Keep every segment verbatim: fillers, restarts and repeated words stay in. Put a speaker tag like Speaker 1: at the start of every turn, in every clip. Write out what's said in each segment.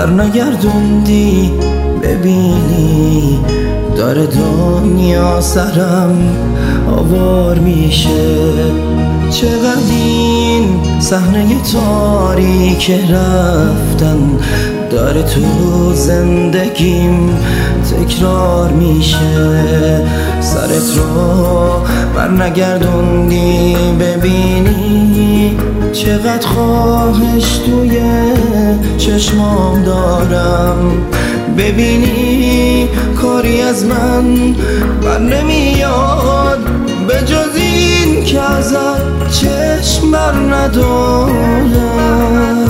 Speaker 1: برنگردوندی ببینی داره دنیا سرم آوار میشه. چقدر این صحنه تاریک رفتن داره تو زندگیم تکرار میشه. سرت رو برنگردوندی ببینی چقدر خواهش توی چشمام دارم. ببینی کاری از من بر نمیاد به جز این که ازت چشم بر ندارم.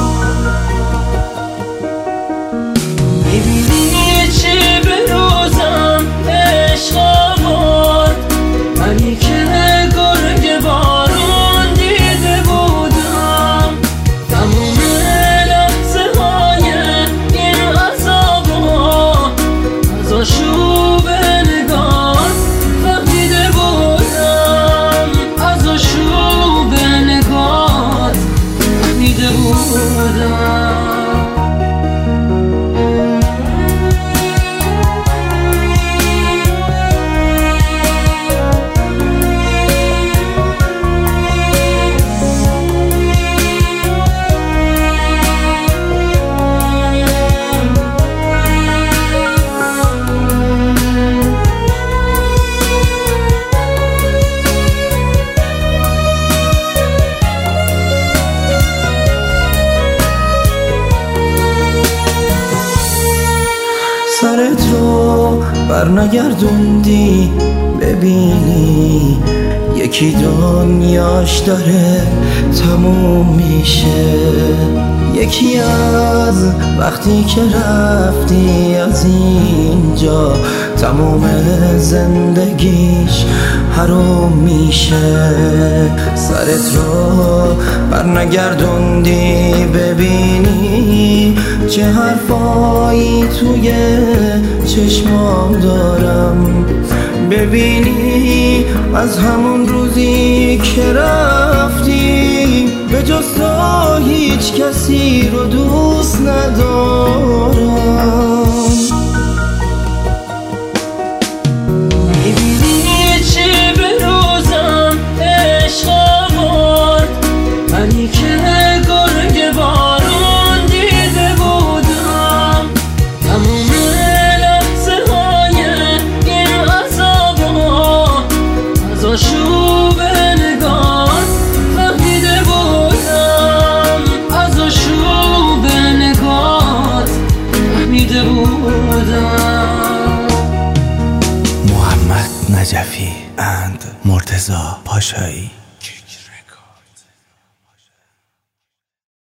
Speaker 2: میبینی چه به روزم عشق آورد، منی که گرگ بارون دیده بودم. تموم لحظه های این عذابا از آشوب نگات فهمیده بودم، از آشوب نگات فهمیده بودم.
Speaker 1: سرت رو برنگردوندی ببینی یکی دنیاش داره تموم میشه. یکی از وقتی که رفتی از اینجا تموم زندگیش حروم میشه. سرت رو برنگردوندی ببینی چه حرفایی توی چشمام دارم. ببینی از همون روزی که رفتی به جز تو هیچ کسی رو دوست ندارم.
Speaker 2: میبینی چه به روزم عشق آورد، منی که گرگ بارون دیده بودم. تموم لحظه های این عذابا از آشوب نگات فهمیده بودم، از آشوب نگات فهمیده بودم.
Speaker 3: محمد نجفی اند مرتضی پاشایی.